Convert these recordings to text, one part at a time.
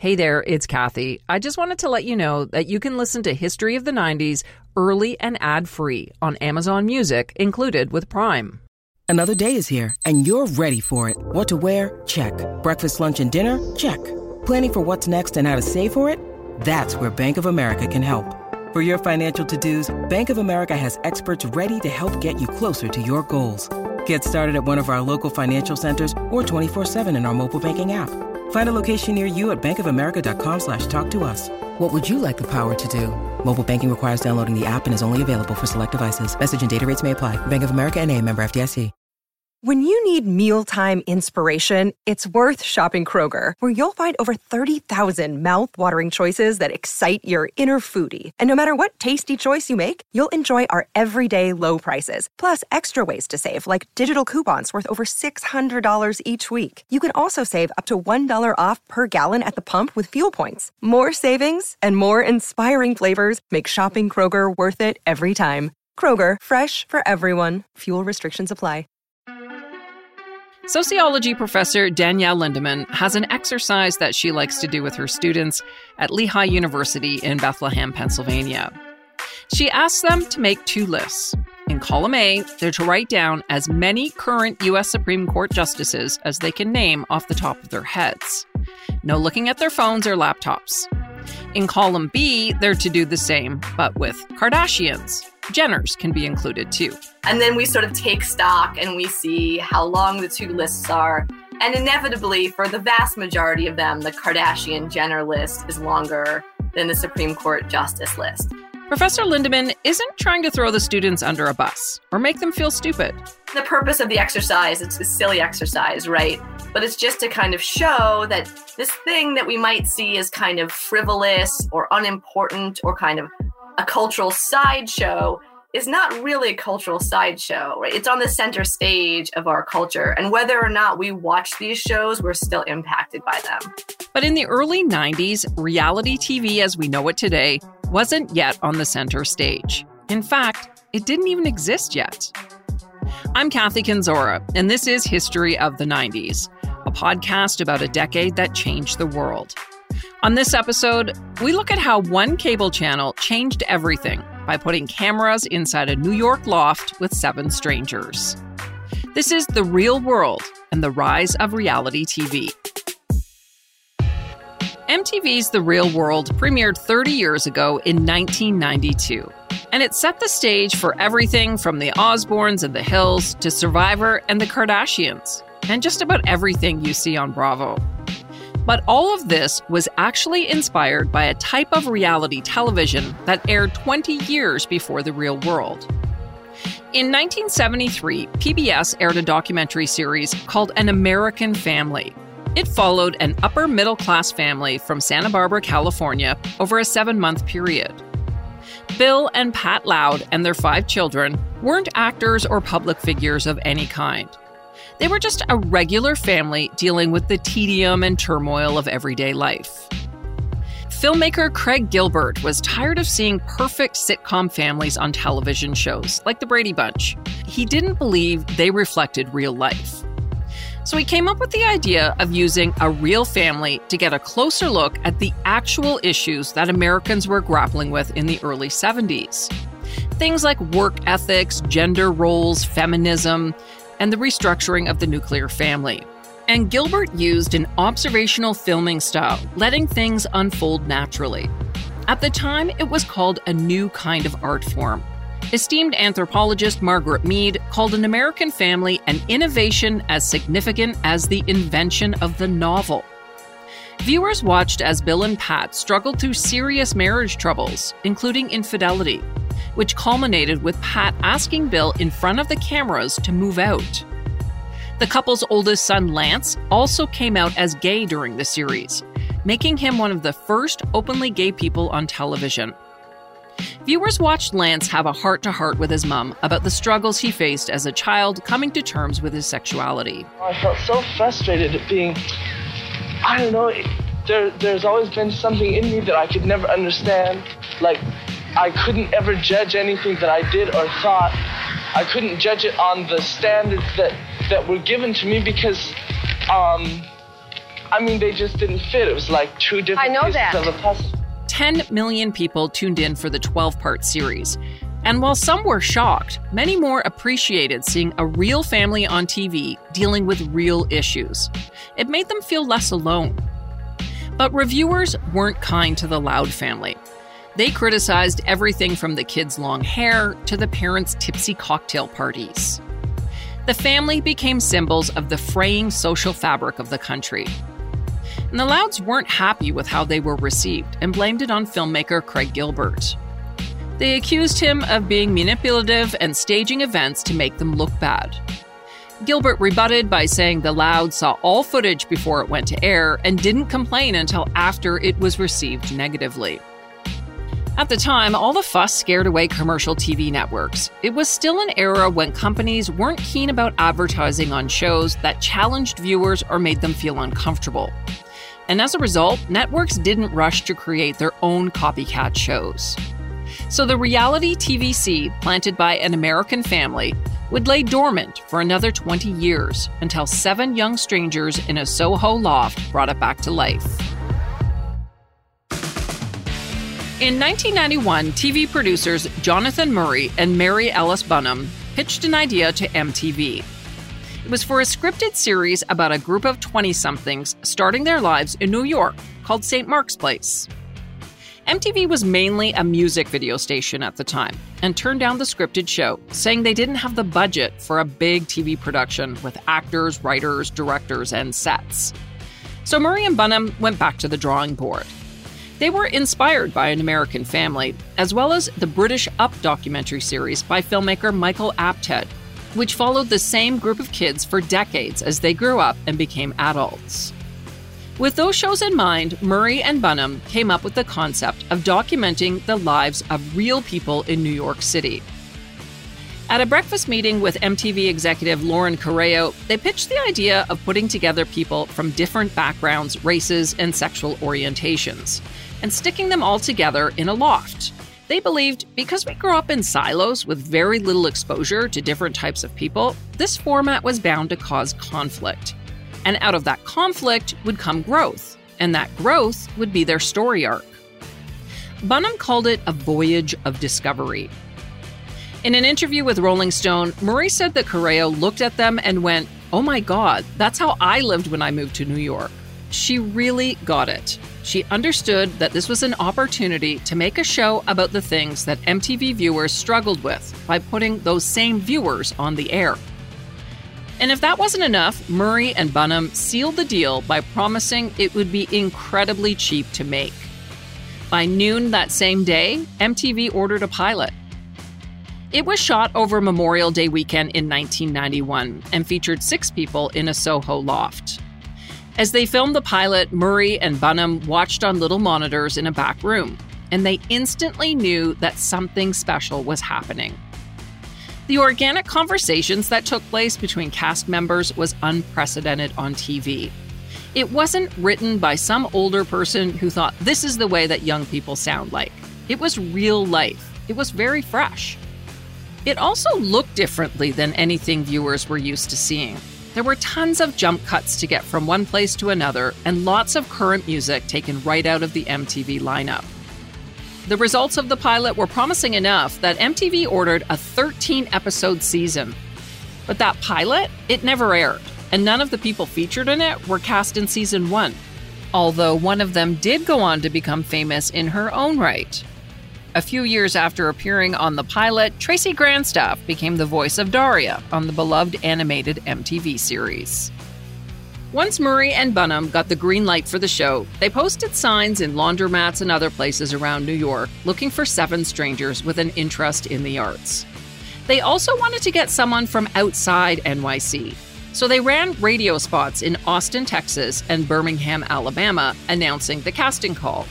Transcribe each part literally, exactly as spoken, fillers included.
Hey there, it's Kathy. I just wanted to let you know that you can listen to History of the nineties early and ad-free on Amazon Music, included with Prime. Another day is here, and you're ready for it. What to wear? Check. Breakfast, lunch, and dinner? Check. Planning for what's next and how to save for it? That's where Bank of America can help. For your financial to-dos, Bank of America has experts ready to help get you closer to your goals. Get started at one of our local financial centers or twenty-four seven in our mobile banking app. Find a location near you at bankofamerica.com slash talk to us. What would you like the power to do? Mobile banking requires downloading the app and is only available for select devices. Message and data rates may apply. Bank of America N A, member F D I C. When you need mealtime inspiration, it's worth shopping Kroger, where you'll find over thirty thousand mouth-watering choices that excite your inner foodie. And no matter what tasty choice you make, you'll enjoy our everyday low prices, plus extra ways to save, like digital coupons worth over six hundred dollars each week. You can also save up to one dollar off per gallon at the pump with fuel points. More savings and more inspiring flavors make shopping Kroger worth it every time. Kroger, fresh for everyone. Fuel restrictions apply. Sociology professor Danielle Lindemann has an exercise that she likes to do with her students at Lehigh University in Bethlehem, Pennsylvania. She asks them to make two lists. In column A, they're to write down as many current U S Supreme Court justices as they can name off the top of their heads. No looking at their phones or laptops. In column B, they're to do the same, but with Kardashians. Jenners can be included too. And then we sort of take stock and we see how long the two lists are. And inevitably, for the vast majority of them, the Kardashian-Jenner list is longer than the Supreme Court justice list. Professor Lindemann isn't trying to throw the students under a bus or make them feel stupid. The purpose of the exercise, it's a silly exercise, right? But it's just to kind of show that this thing that we might see as kind of frivolous or unimportant or kind of a cultural sideshow is not really a cultural sideshow, right? It's on the center stage of our culture. And whether or not we watch these shows, we're still impacted by them. But in the early nineties, reality T V as we know it today wasn't yet on the center stage. In fact, it didn't even exist yet. I'm Kathy Kenzora, and this is History of the nineties, a podcast about a decade that changed the world. On this episode, we look at how one cable channel changed everything by putting cameras inside a New York loft with seven strangers. This is The Real World and the Rise of Reality T V. M T V's The Real World premiered thirty years ago in nineteen ninety-two, and it set the stage for everything from the Osbournes and the Hills to Survivor and the Kardashians, and just about everything you see on Bravo. But all of this was actually inspired by a type of reality television that aired twenty years before The Real World. In nineteen seventy-three, P B S aired a documentary series called An American Family. It followed an upper-middle-class family from Santa Barbara, California, over a seven-month period. Bill and Pat Loud and their five children weren't actors or public figures of any kind. They were just a regular family dealing with the tedium and turmoil of everyday life. Filmmaker Craig Gilbert was tired of seeing perfect sitcom families on television shows like The Brady Bunch. He didn't believe they reflected real life. So he came up with the idea of using a real family to get a closer look at the actual issues that Americans were grappling with in the early seventies. Things like work ethics, gender roles, feminism, and the restructuring of the nuclear family. And Gilbert used an observational filming style, letting things unfold naturally. At the time, it was called a new kind of art form. Esteemed anthropologist Margaret Mead called An American Family an innovation as significant as the invention of the novel. Viewers watched as Bill and Pat struggled through serious marriage troubles, including infidelity, which culminated with Pat asking Bill in front of the cameras to move out. The couple's oldest son, Lance, also came out as gay during the series, making him one of the first openly gay people on television. Viewers watched Lance have a heart-to-heart with his mom about the struggles he faced as a child coming to terms with his sexuality. I felt so frustrated at being, I don't know, there, there's always been something in me that I could never understand. Like, I couldn't ever judge anything that I did or thought. I couldn't judge it on the standards that, that were given to me because um, I mean, they just didn't fit. It was like two different I know pieces that. of a puzzle. ten million people tuned in for the twelve-part series. And while some were shocked, many more appreciated seeing a real family on T V dealing with real issues. It made them feel less alone. But reviewers weren't kind to the Loud family. They criticized everything from the kids' long hair to the parents' tipsy cocktail parties. The family became symbols of the fraying social fabric of the country. And the Louds weren't happy with how they were received and blamed it on filmmaker Craig Gilbert. They accused him of being manipulative and staging events to make them look bad. Gilbert rebutted by saying the Louds saw all footage before it went to air and didn't complain until after it was received negatively. At the time, all the fuss scared away commercial T V networks. It was still an era when companies weren't keen about advertising on shows that challenged viewers or made them feel uncomfortable. And as a result, networks didn't rush to create their own copycat shows. So the reality T V seed planted by An American Family would lay dormant for another twenty years until seven young strangers in a Soho loft brought it back to life. In nineteen ninety-one, T V producers Jonathan Murray and Mary Alice Bunham pitched an idea to M T V. It was for a scripted series about a group of twenty-somethings starting their lives in New York called Saint Mark's Place. M T V was mainly a music video station at the time and turned down the scripted show, saying they didn't have the budget for a big T V production with actors, writers, directors, and sets. So Murray and Bunham went back to the drawing board. They were inspired by An American Family, as well as the British Up documentary series by filmmaker Michael Apted, which followed the same group of kids for decades as they grew up and became adults. With those shows in mind, Murray and Bunham came up with the concept of documenting the lives of real people in New York City. At a breakfast meeting with M T V executive Lauren Correo, they pitched the idea of putting together people from different backgrounds, races, and sexual orientations, and sticking them all together in a loft. They believed because we grew up in silos with very little exposure to different types of people, this format was bound to cause conflict. And out of that conflict would come growth, and that growth would be their story arc. Bunham called it a voyage of discovery. In an interview with Rolling Stone, Murray said that Correo looked at them and went, "Oh my God, that's how I lived when I moved to New York." She really got it. She understood that this was an opportunity to make a show about the things that M T V viewers struggled with by putting those same viewers on the air. And if that wasn't enough, Murray and Bunham sealed the deal by promising it would be incredibly cheap to make. By noon that same day, M T V ordered a pilot. It was shot over Memorial Day weekend in nineteen ninety-one and featured six people in a Soho loft. As they filmed the pilot, Murray and Bunham watched on little monitors in a back room, and they instantly knew that something special was happening. The organic conversations that took place between cast members was unprecedented on T V. It wasn't written by some older person who thought this is the way that young people sound like. It was real life. It was very fresh. It also looked differently than anything viewers were used to seeing. There were tons of jump cuts to get from one place to another and lots of current music taken right out of the M T V lineup. The results of the pilot were promising enough that M T V ordered a thirteen-episode season. But that pilot, it never aired, and none of the people featured in it were cast in season one, although one of them did go on to become famous in her own right. A few years after appearing on the pilot, Tracy Grandstaff became the voice of Daria on the beloved animated M T V series. Once Murray and Bunham got the green light for the show, they posted signs in laundromats and other places around New York looking for seven strangers with an interest in the arts. They also wanted to get someone from outside N Y C, so they ran radio spots in Austin, Texas and Birmingham, Alabama, announcing the casting call.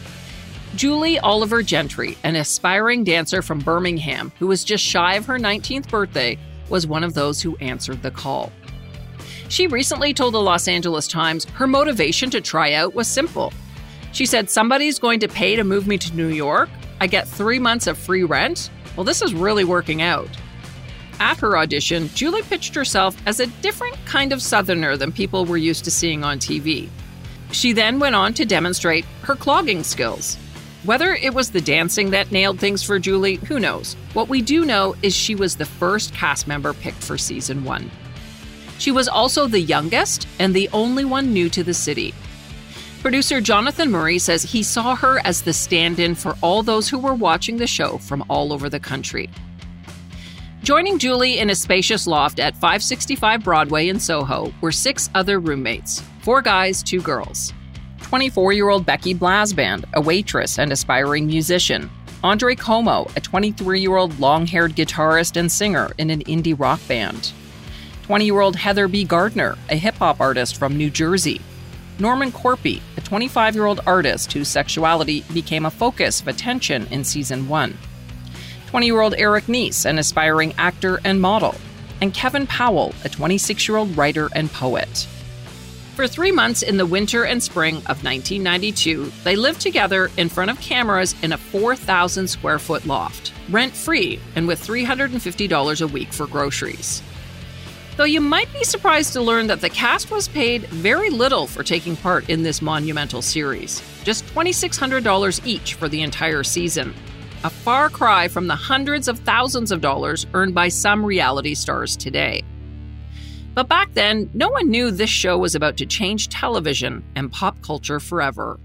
Julie Oliver Gentry, an aspiring dancer from Birmingham who was just shy of her nineteenth birthday, was one of those who answered the call. She recently told the Los Angeles Times her motivation to try out was simple. She said, "Somebody's going to pay to move me to New York. I get three months of free rent. Well, this is really working out." At her audition, Julie pitched herself as a different kind of Southerner than people were used to seeing on T V. She then went on to demonstrate her clogging skills. Whether it was the dancing that nailed things for Julie, who knows? What we do know is she was the first cast member picked for season one. She was also the youngest and the only one new to the city. Producer Jonathan Murray says he saw her as the stand-in for all those who were watching the show from all over the country. Joining Julie in a spacious loft at five sixty-five Broadway in Soho were six other roommates, four guys, two girls. twenty-four-year-old Becky Blasband, a waitress and aspiring musician. Andre Como, a twenty-three-year-old long-haired guitarist and singer in an indie rock band. twenty-year-old Heather B. Gardner, a hip-hop artist from New Jersey. Norman Corpy, a twenty-five-year-old artist whose sexuality became a focus of attention in season one. twenty-year-old Eric Neese, an aspiring actor and model. And Kevin Powell, a twenty-six-year-old writer and poet. For three months in the winter and spring of nineteen ninety-two, they lived together in front of cameras in a four thousand square foot loft, rent-free and with three hundred fifty dollars a week for groceries. Though you might be surprised to learn that the cast was paid very little for taking part in this monumental series, just two thousand six hundred dollars each for the entire season, a far cry from the hundreds of thousands of dollars earned by some reality stars today. But back then, no one knew this show was about to change television and pop culture forever.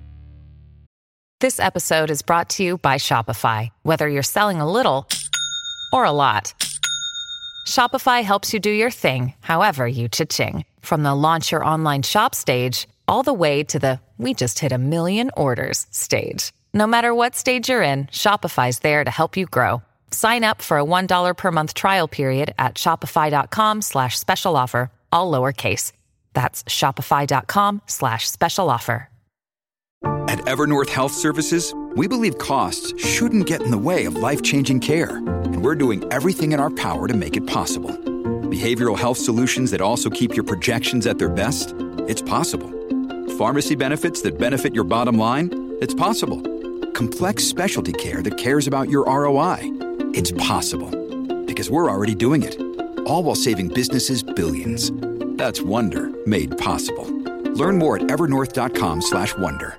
This episode is brought to you by Shopify. Whether you're selling a little or a lot, Shopify helps you do your thing, however you cha-ching. From the launch your online shop stage, all the way to the we just hit a million orders stage. No matter what stage you're in, Shopify's there to help you grow. Sign up for a one dollar per month trial period at shopify.com slash special offer, all lowercase. That's shopify.com slash special offer. At Evernorth Health Services, we believe costs shouldn't get in the way of life-changing care, and we're doing everything in our power to make it possible. Behavioral health solutions that also keep your projections at their best? It's possible. Pharmacy benefits that benefit your bottom line? It's possible. Complex specialty care that cares about your R O I? It's possible. Because we're already doing it. All while saving businesses billions. That's Wonder made possible. Learn more at evernorth.com slash wonder.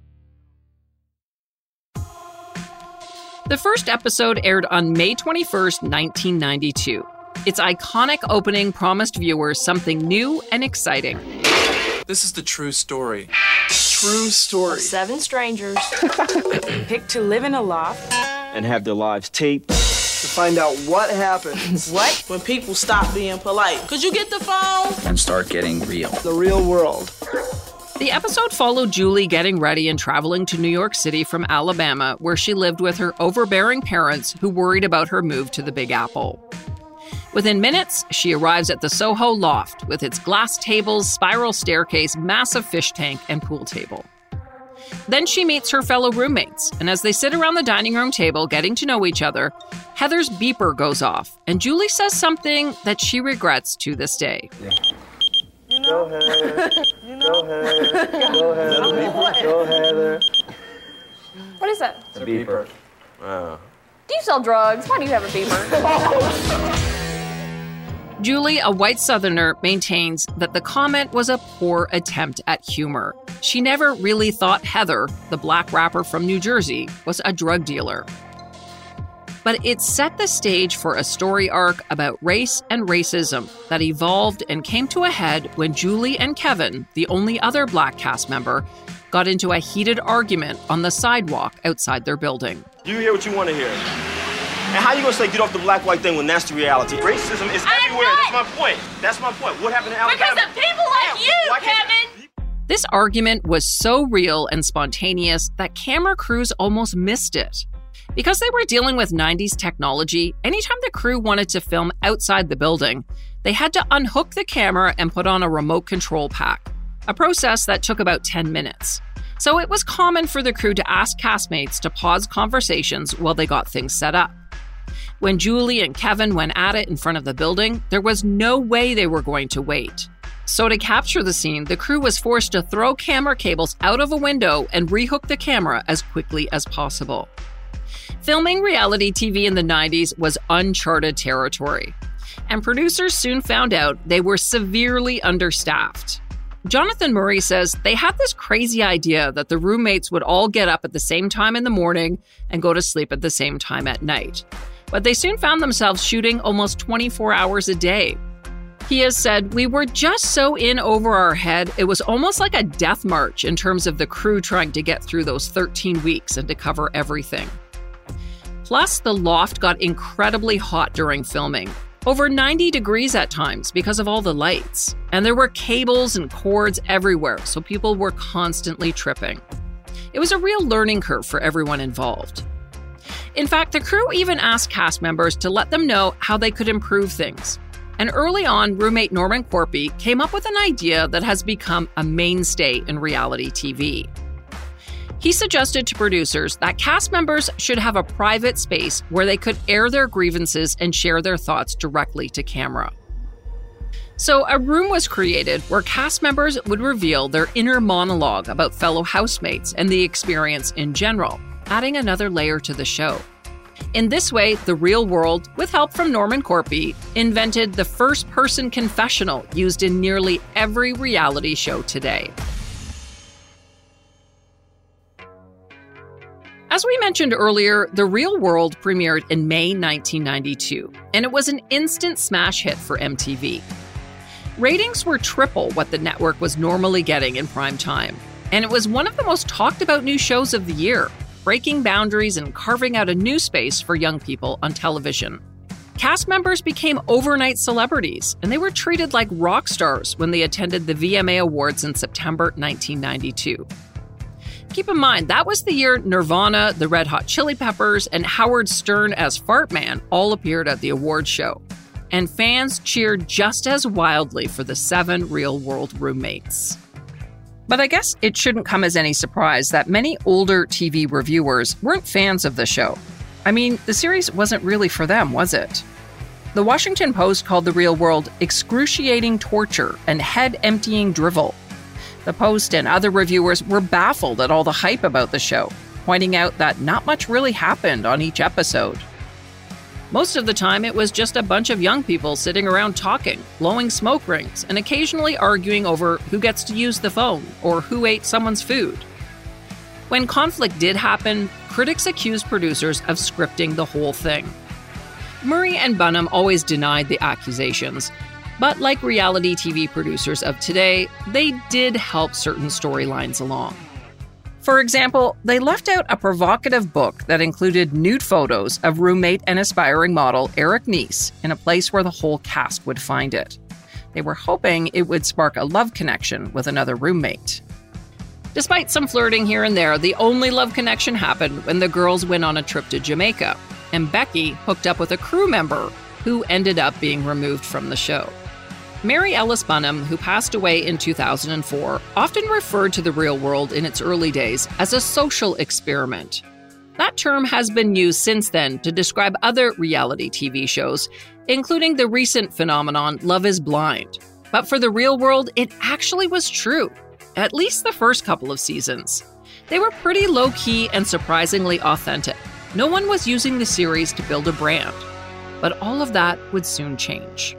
The first episode aired on May twenty-first, nineteen ninety-two. Its iconic opening promised viewers something new and exciting. This is the true story. True story. Seven strangers picked to live in a loft and have their lives taped to find out what happens. What? When people stop being polite. Could you get the phone? And start getting real. The real world. The episode followed Julie getting ready and traveling to New York City from Alabama, where she lived with her overbearing parents who worried about her move to the Big Apple. Within minutes, she arrives at the Soho loft with its glass tables, spiral staircase, massive fish tank, and pool table. Then she meets her fellow roommates, and as they sit around the dining room table getting to know each other, Heather's beeper goes off, and Julie says something that she regrets to this day. You know, go Heather, you know, go Heather, go Heather, go Heather. What is that? It's a beeper. Wow. Do you sell drugs? Why do you have a beeper? Julie, a white Southerner, maintains that the comment was a poor attempt at humor. She never really thought Heather, the black rapper from New Jersey, was a drug dealer. But it set the stage for a story arc about race and racism that evolved and came to a head when Julie and Kevin, the only other black cast member, got into a heated argument on the sidewalk outside their building. You hear what you want to hear. And how you gonna say get off the black-white thing when that's the reality? Racism is I'm everywhere. not. That's my point. That's my point. What happened in Alabama? Because of people like you, Kevin! This argument was so real and spontaneous that camera crews almost missed it. Because they were dealing with nineties technology, anytime the crew wanted to film outside the building, they had to unhook the camera and put on a remote control pack, a process that took about ten minutes. So it was common for the crew to ask castmates to pause conversations while they got things set up. When Julie and Kevin went at it in front of the building, there was no way they were going to wait. So to capture the scene, the crew was forced to throw camera cables out of a window and rehook the camera as quickly as possible. Filming reality T V in the nineties was uncharted territory, and producers soon found out they were severely understaffed. Jonathan Murray says they had this crazy idea that the roommates would all get up at the same time in the morning and go to sleep at the same time at night. But they soon found themselves shooting almost twenty-four hours a day. He has said, "We were just so in over our head, it was almost like a death march in terms of the crew trying to get through those thirteen weeks and to cover everything." Plus, the loft got incredibly hot during filming, over ninety degrees at times because of all the lights. And there were cables and cords everywhere, so people were constantly tripping. It was a real learning curve for everyone involved. In fact, the crew even asked cast members to let them know how they could improve things. And early on, roommate Norman Corby came up with an idea that has become a mainstay in reality T V. He suggested to producers that cast members should have a private space where they could air their grievances and share their thoughts directly to camera. So a room was created where cast members would reveal their inner monologue about fellow housemates and the experience in general, adding another layer to the show. In this way, The Real World, with help from Norman Corby, invented the first-person confessional used in nearly every reality show today. As we mentioned earlier, The Real World premiered in May nineteen ninety-two, and it was an instant smash hit for M T V. Ratings were triple what the network was normally getting in prime time, and it was one of the most talked about new shows of the year, breaking boundaries and carving out a new space for young people on television. Cast members became overnight celebrities, and they were treated like rock stars when they attended the V M A Awards in September nineteen ninety-two. Keep in mind, that was the year Nirvana, the Red Hot Chili Peppers, and Howard Stern as Fartman all appeared at the awards show. And fans cheered just as wildly for the seven Real World roommates. But I guess it shouldn't come as any surprise that many older T V reviewers weren't fans of the show. I mean, the series wasn't really for them, was it? The Washington Post called The Real World excruciating torture and head-emptying drivel. The Post and other reviewers were baffled at all the hype about the show, pointing out that not much really happened on each episode. Most of the time, it was just a bunch of young people sitting around talking, blowing smoke rings, and occasionally arguing over who gets to use the phone or who ate someone's food. When conflict did happen, critics accused producers of scripting the whole thing. Murray and Bunham always denied the accusations, but like reality T V producers of today, they did help certain storylines along. For example, they left out a provocative book that included nude photos of roommate and aspiring model Eric Nies in a place where the whole cast would find it. They were hoping it would spark a love connection with another roommate. Despite some flirting here and there, the only love connection happened when the girls went on a trip to Jamaica, and Becky hooked up with a crew member who ended up being removed from the show. Mary Ellis Bunham, who passed away in two thousand four, often referred to The Real World in its early days as a social experiment. That term has been used since then to describe other reality T V shows, including the recent phenomenon Love is Blind. But for The Real World, it actually was true, at least the first couple of seasons. They were pretty low-key and surprisingly authentic. No one was using the series to build a brand. But all of that would soon change.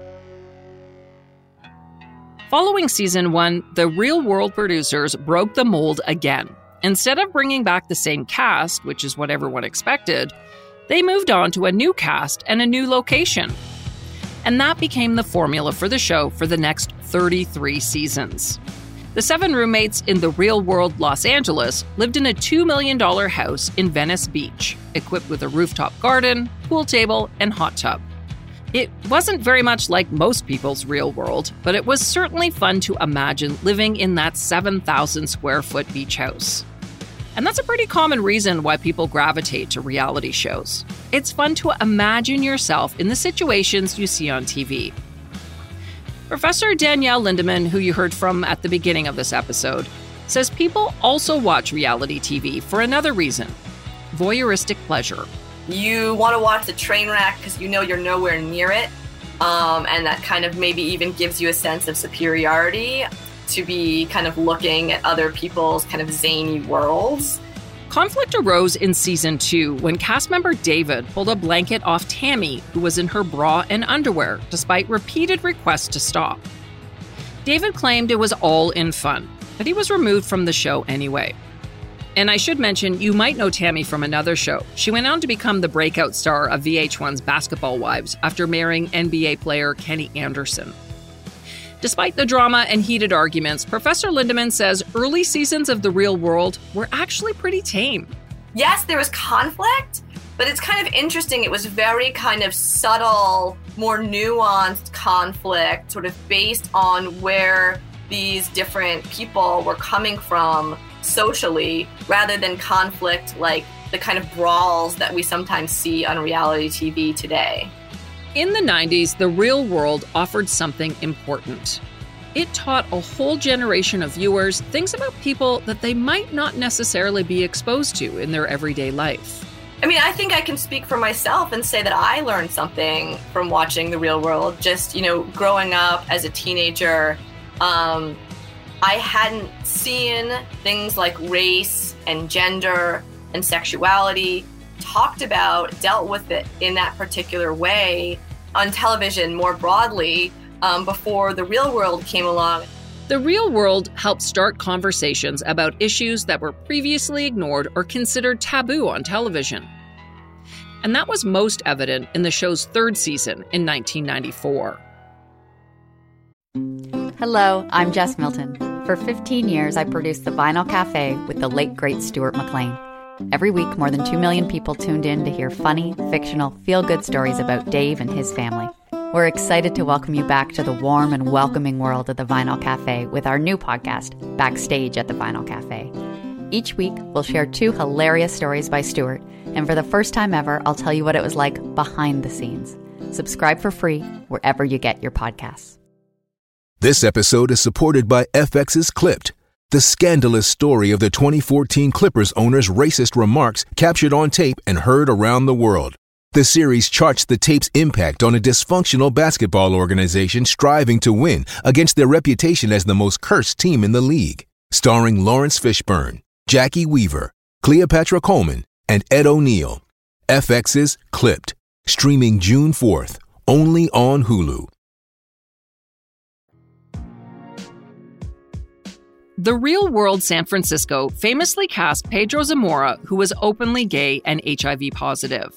Following season one, the Real World producers broke the mold again. Instead of bringing back the same cast, which is what everyone expected, they moved on to a new cast and a new location. And that became the formula for the show for the next thirty-three seasons. The seven roommates in The Real World Los Angeles lived in a two million dollars house in Venice Beach, equipped with a rooftop garden, pool table, and hot tub. It wasn't very much like most people's real world, but it was certainly fun to imagine living in that seven thousand square foot beach house. And that's a pretty common reason why people gravitate to reality shows. It's fun to imagine yourself in the situations you see on T V. Professor Danielle Lindemann, who you heard from at the beginning of this episode, says people also watch reality T V for another reason: voyeuristic pleasure. You want to watch the train wreck because you know you're nowhere near it, um, and that kind of maybe even gives you a sense of superiority to be kind of looking at other people's kind of zany worlds. Conflict arose in season two when cast member David pulled a blanket off Tammy, who was in her bra and underwear, despite repeated requests to stop. David claimed it was all in fun, but he was removed from the show anyway. And I should mention, you might know Tammy from another show. She went on to become the breakout star of V H one's Basketball Wives after marrying N B A player Kenny Anderson. Despite the drama and heated arguments, Professor Lindemann says early seasons of The Real World were actually pretty tame. Yes, there was conflict, but it's kind of interesting. It was very kind of subtle, more nuanced conflict, sort of based on where these different people were coming from socially, rather than conflict like the kind of brawls that we sometimes see on reality T V today. In the nineties, The Real World offered something important. It taught a whole generation of viewers things about people that they might not necessarily be exposed to in their everyday life. I mean, I think I can speak for myself and say that I learned something from watching The Real World. Just, you know, growing up as a teenager, um, I hadn't seen things like race and gender and sexuality talked about, dealt with it in that particular way on television more broadly um, before The Real World came along. The Real World helped start conversations about issues that were previously ignored or considered taboo on television. And that was most evident in the show's third season in nineteen ninety-four. Hello, I'm Jess Milton. For fifteen years, I produced The Vinyl Cafe with the late, great Stuart McLean. Every week, more than two million people tuned in to hear funny, fictional, feel-good stories about Dave and his family. We're excited to welcome you back to the warm and welcoming world of The Vinyl Cafe with our new podcast, Backstage at The Vinyl Cafe. Each week, we'll share two hilarious stories by Stuart, and for the first time ever, I'll tell you what it was like behind the scenes. Subscribe for free wherever you get your podcasts. This episode is supported by F X's Clipped, the scandalous story of the twenty fourteen Clippers owner's racist remarks captured on tape and heard around the world. The series charts the tape's impact on a dysfunctional basketball organization striving to win against their reputation as the most cursed team in the league. Starring Lawrence Fishburne, Jackie Weaver, Cleopatra Coleman, and Ed O'Neill. F X's Clipped, streaming June fourth, only on Hulu. The Real World San Francisco famously cast Pedro Zamora, who was openly gay and H I V positive.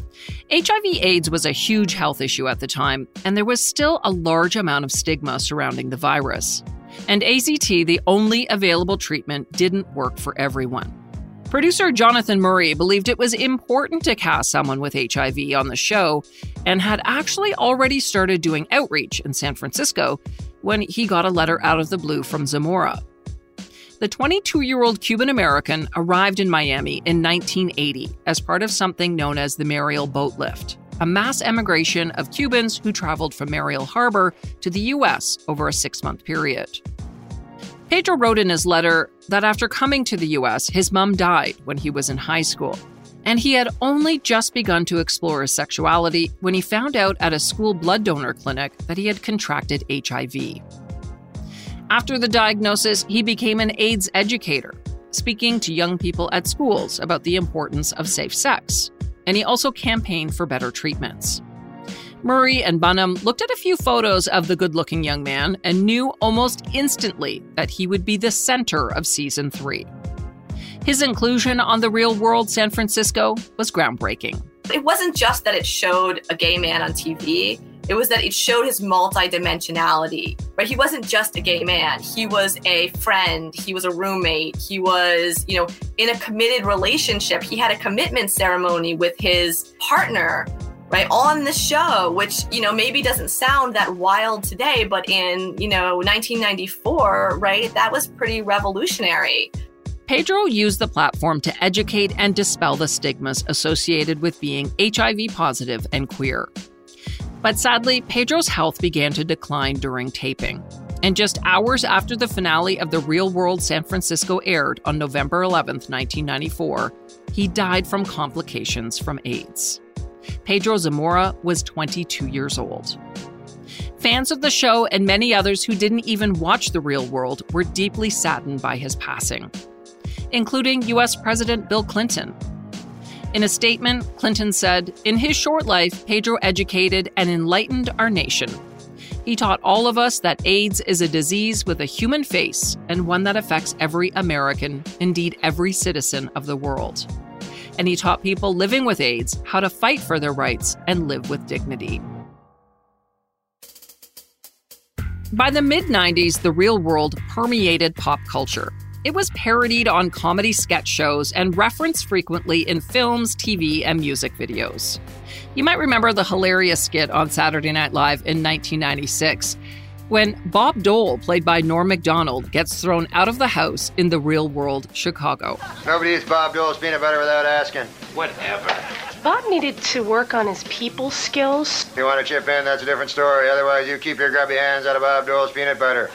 H I V AIDS was a huge health issue at the time, and there was still a large amount of stigma surrounding the virus. And A Z T, the only available treatment, didn't work for everyone. Producer Jonathan Murray believed it was important to cast someone with H I V on the show, and had actually already started doing outreach in San Francisco when he got a letter out of the blue from Zamora. The twenty-two-year-old Cuban-American arrived in Miami in nineteen eighty as part of something known as the Mariel Boat Lift, a mass emigration of Cubans who traveled from Mariel Harbor to the U S over a six-month period. Pedro wrote in his letter that after coming to the U S, his mom died when he was in high school, and he had only just begun to explore his sexuality when he found out at a school blood donor clinic that he had contracted H I V. After the diagnosis, he became an AIDS educator, speaking to young people at schools about the importance of safe sex, and he also campaigned for better treatments. Murray and Bunham looked at a few photos of the good-looking young man and knew almost instantly that he would be the center of season three. His inclusion on The Real World San Francisco was groundbreaking. It wasn't just that it showed a gay man on T V. It was that it showed his multidimensionality, right? He wasn't just a gay man. He was a friend. He was a roommate. He was, you know, in a committed relationship. He had a commitment ceremony with his partner, right, on the show, which, you know, maybe doesn't sound that wild today, but in, you know, nineteen ninety-four, right, that was pretty revolutionary. Pedro used the platform to educate and dispel the stigmas associated with being H I V positive and queer. But sadly, Pedro's health began to decline during taping. And just hours after the finale of The Real World San Francisco aired on November eleventh, nineteen ninety-four, he died from complications from AIDS. Pedro Zamora was twenty-two years old. Fans of the show and many others who didn't even watch The Real World were deeply saddened by his passing, including U S President Bill Clinton. In a statement, Clinton said, "In his short life, Pedro educated and enlightened our nation. He taught all of us that AIDS is a disease with a human face and one that affects every American, indeed every citizen of the world. And he taught people living with AIDS how to fight for their rights and live with dignity. By the mid nineties, The Real World permeated pop culture. It was parodied on comedy sketch shows and referenced frequently in films, T V, and music videos. You might remember the hilarious skit on Saturday Night Live in nineteen ninety-six, when Bob Dole, played by Norm Macdonald, gets thrown out of the house in The Real World Chicago. Nobody eats Bob Dole's peanut butter without asking. Whatever. Bob needed to work on his people skills. If you want to chip in, that's a different story. Otherwise, you keep your grubby hands out of Bob Dole's peanut butter.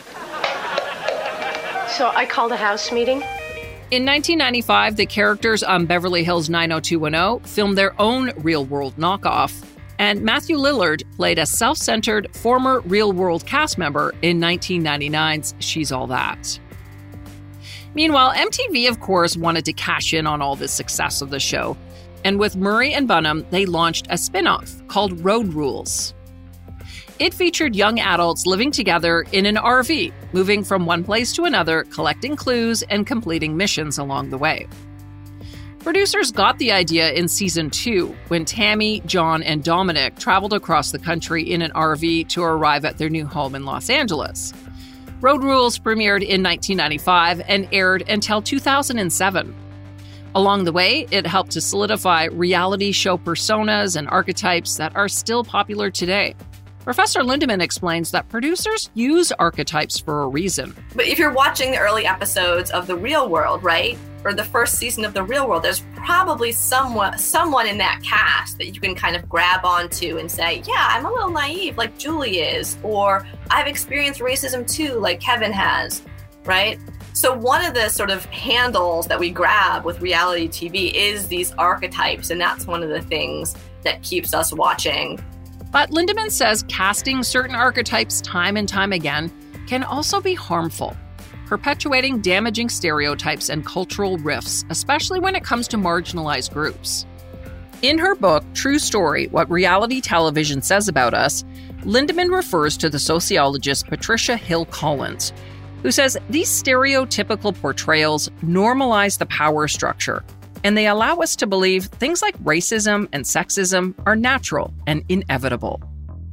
So I called a house meeting. In nineteen ninety-five, the characters on Beverly Hills nine oh two one oh filmed their own real-world knockoff, and Matthew Lillard played a self-centered former real-world cast member in nineteen ninety-nine's She's All That. Meanwhile, M T V, of course, wanted to cash in on all the success of the show, and with Murray and Bunham, they launched a spin-off called Road Rules. It featured young adults living together in an R V, moving from one place to another, collecting clues and completing missions along the way. Producers got the idea in season two, when Tammy, John, and Dominic traveled across the country in an R V to arrive at their new home in Los Angeles. Road Rules premiered in nineteen ninety-five and aired until two thousand seven. Along the way, it helped to solidify reality show personas and archetypes that are still popular today. Professor Lindemann explains that producers use archetypes for a reason. But if you're watching the early episodes of The Real World, right, or the first season of The Real World, there's probably someone, someone in that cast that you can kind of grab onto and say, yeah, I'm a little naive like Julie is, or I've experienced racism too like Kevin has, right? So one of the sort of handles that we grab with reality T V is these archetypes, and that's one of the things that keeps us watching. But Lindemann says casting certain archetypes time and time again can also be harmful, perpetuating damaging stereotypes and cultural rifts, especially when it comes to marginalized groups. In her book, True Story, What Reality Television Says About Us, Lindemann refers to the sociologist Patricia Hill Collins, who says these stereotypical portrayals normalize the power structure, and they allow us to believe things like racism and sexism are natural and inevitable.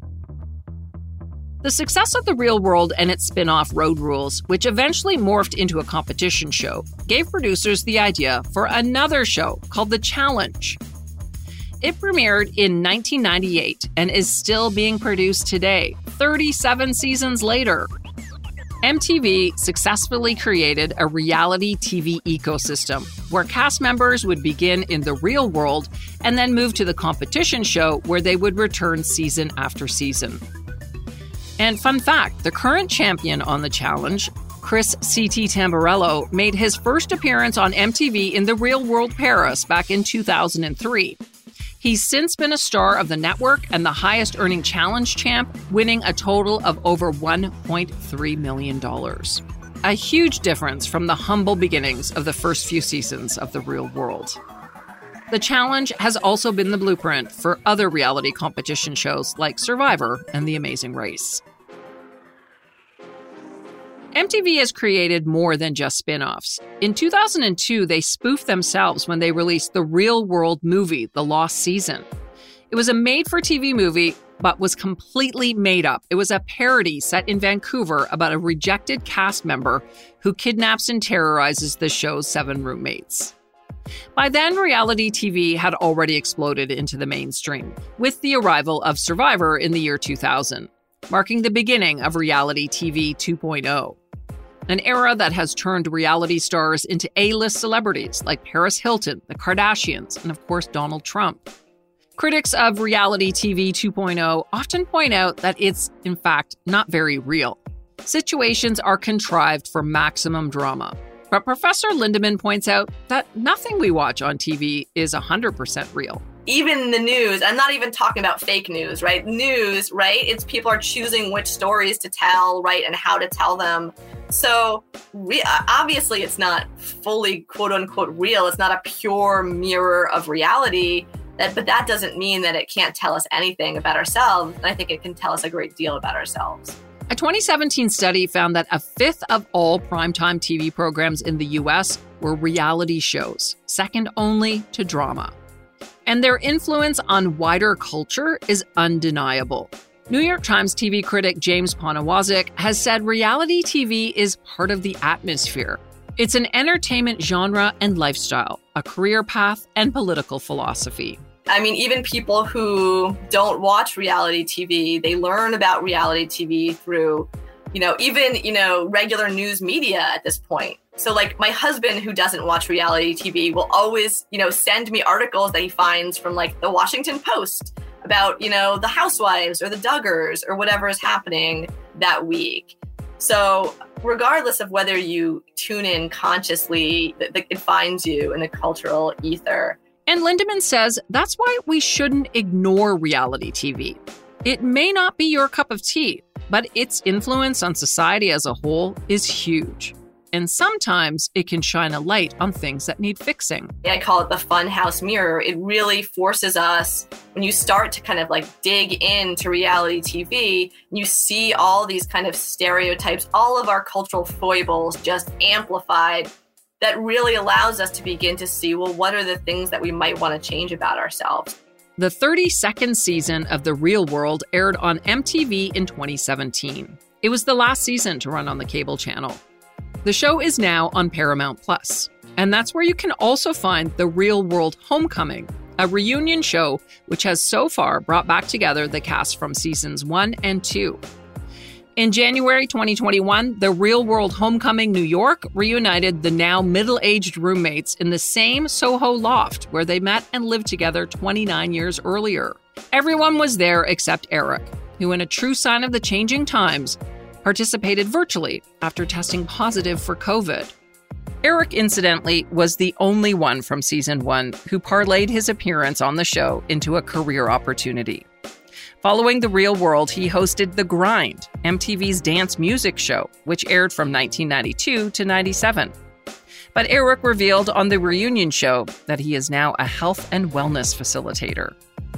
The success of The Real World and its spin-off Road Rules, which eventually morphed into a competition show, gave producers the idea for another show called The Challenge. It premiered in nineteen ninety-eight and is still being produced today, thirty-seven seasons later. M T V successfully created a reality T V ecosystem where cast members would begin in the real world and then move to the competition show where they would return season after season. And fun fact, the current champion on the challenge, Chris C T Tamburello, made his first appearance on M T V in The Real World Paris back in two thousand three. He's since been a star of the network and the highest-earning challenge champ, winning a total of over one point three million dollars. A huge difference from the humble beginnings of the first few seasons of The Real World. The challenge has also been the blueprint for other reality competition shows like Survivor and The Amazing Race. M T V has created more than just spin-offs. In two thousand two, they spoofed themselves when they released the Real World movie, The Lost Season. It was a made-for-T V movie, but was completely made up. It was a parody set in Vancouver about a rejected cast member who kidnaps and terrorizes the show's seven roommates. By then, reality T V had already exploded into the mainstream, with the arrival of Survivor in the year two thousand, marking the beginning of reality T V two point oh. An era that has turned reality stars into A-list celebrities like Paris Hilton, the Kardashians, and of course Donald Trump. Critics of reality T V two point oh often point out that it's, in fact, not very real. Situations are contrived for maximum drama. But Professor Lindemann points out that nothing we watch on T V is one hundred percent real. Even the news, I'm not even talking about fake news, right? News, right? It's people are choosing which stories to tell, right? And how to tell them. So we, obviously it's not fully quote unquote real. It's not a pure mirror of reality, That, but that doesn't mean that it can't tell us anything about ourselves. And I think it can tell us a great deal about ourselves. A twenty seventeen study found that a fifth of all primetime T V programs in the U S were reality shows, second only to drama. And their influence on wider culture is undeniable. New York Times T V critic James Poniewozik has said reality T V is part of the atmosphere. It's an entertainment genre and lifestyle, a career path and political philosophy. I mean, even people who don't watch reality T V, they learn about reality T V through, you know, even, you know, regular news media at this point. So like my husband, who doesn't watch reality T V, will always, you know, send me articles that he finds from like the Washington Post about, you know, the Housewives or the Duggars or whatever is happening that week. So regardless of whether you tune in consciously, it finds you in the cultural ether. And Lindemann says that's why we shouldn't ignore reality T V. It may not be your cup of tea, but its influence on society as a whole is huge. And sometimes it can shine a light on things that need fixing. I call it the funhouse mirror. It really forces us, when you start to kind of like dig into reality T V, you see all these kind of stereotypes, all of our cultural foibles just amplified. That really allows us to begin to see, well, what are the things that we might want to change about ourselves? The thirty-second season of The Real World aired on M T V in twenty seventeen. It was the last season to run on the cable channel. The show is now on Paramount Plus, and that's where you can also find The Real World Homecoming, a reunion show which has so far brought back together the cast from seasons one and two. In January twenty twenty-one, The Real World Homecoming New York reunited the now middle-aged roommates in the same Soho loft where they met and lived together twenty-nine years earlier. Everyone was there except Eric, who, in a true sign of the changing times, participated virtually after testing positive for COVID. Eric, incidentally, was the only one from season one who parlayed his appearance on the show into a career opportunity. Following The Real World, he hosted The Grind, M T V's dance music show, which aired from nineteen ninety-two to ninety-seven. But Eric revealed on the reunion show that he is now a health and wellness facilitator.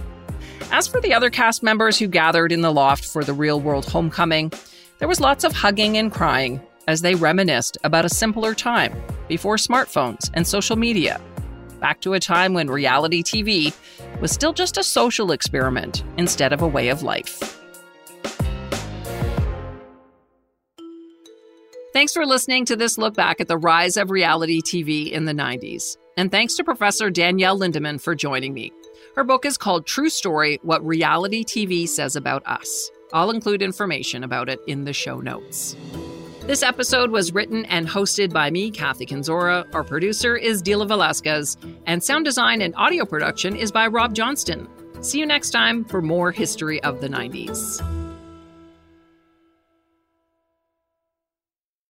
As for the other cast members who gathered in the loft for The Real World Homecoming, there was lots of hugging and crying as they reminisced about a simpler time before smartphones and social media. Back to a time when reality T V was still just a social experiment instead of a way of life. Thanks for listening to this look back at the rise of reality T V in the nineties. And thanks to Professor Danielle Lindemann for joining me. Her book is called True Story: What Reality T V Says About Us. I'll include information about it in the show notes. This episode was written and hosted by me, Kathy Kenzora. Our producer is Dila Velasquez, and sound design and audio production is by Rob Johnston. See you next time for more History of the nineties.